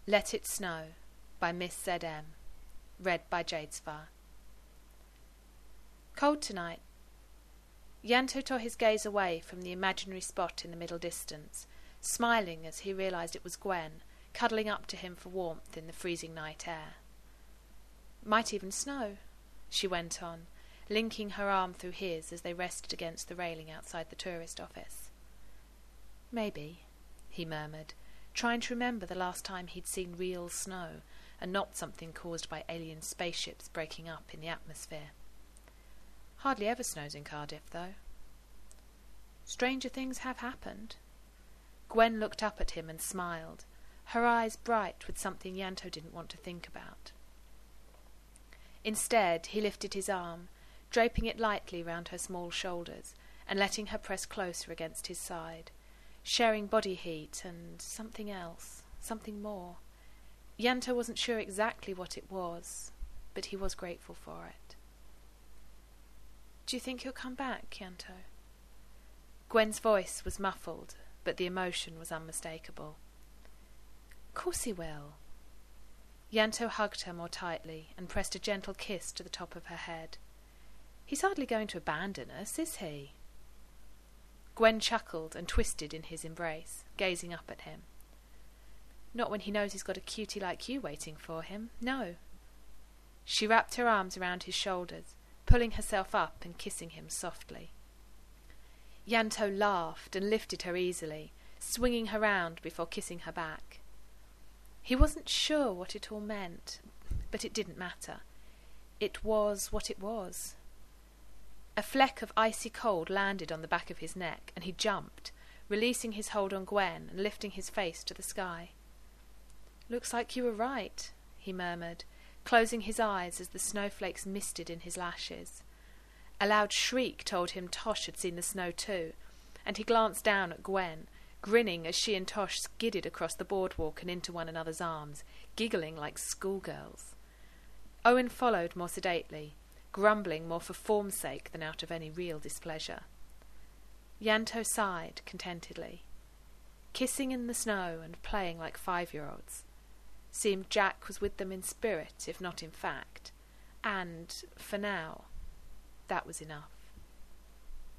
Let It Snow by Miss Z.M. Read by Jadesfire. Cold tonight. Yanto tore his gaze away from the imaginary spot in the middle distance, smiling as he realized it was Gwen, cuddling up to him for warmth in the freezing night air. Might even snow, she went on, linking her arm through his as they rested against the railing outside the tourist office. Maybe, he murmured, trying to remember the last time he'd seen real snow, and not something caused by alien spaceships breaking up in the atmosphere. Hardly ever snows in Cardiff, though. Stranger things have happened. Gwen looked up at him and smiled, her eyes bright with something Yanto didn't want to think about. Instead, he lifted his arm, draping it lightly round her small shoulders, and letting her press closer against his side, sharing body heat and something else, something more. Yanto wasn't sure exactly what it was, but he was grateful for it. Do you think he'll come back, Yanto? Gwen's voice was muffled, but the emotion was unmistakable. Course he will. Yanto hugged her more tightly and pressed a gentle kiss to the top of her head. He's hardly going to abandon us, is he? Gwen chuckled and twisted in his embrace, gazing up at him. Not when he knows he's got a cutie like you waiting for him, no. She wrapped her arms around his shoulders, pulling herself up and kissing him softly. Yanto laughed and lifted her easily, swinging her round before kissing her back. He wasn't sure what it all meant, but it didn't matter. It was what it was. A fleck of icy cold landed on the back of his neck, and he jumped, releasing his hold on Gwen and lifting his face to the sky. Looks like you were right, he murmured, closing his eyes as the snowflakes misted in his lashes. A loud shriek told him Tosh had seen the snow too, and he glanced down at Gwen, grinning as she and Tosh skidded across the boardwalk and into one another's arms, giggling like schoolgirls. Owen followed more sedately, grumbling more for form's sake than out of any real displeasure. Yanto sighed contentedly. Kissing in the snow and playing like 5-year-olds. Seemed Jack was with them in spirit, if not in fact, and, for now, that was enough.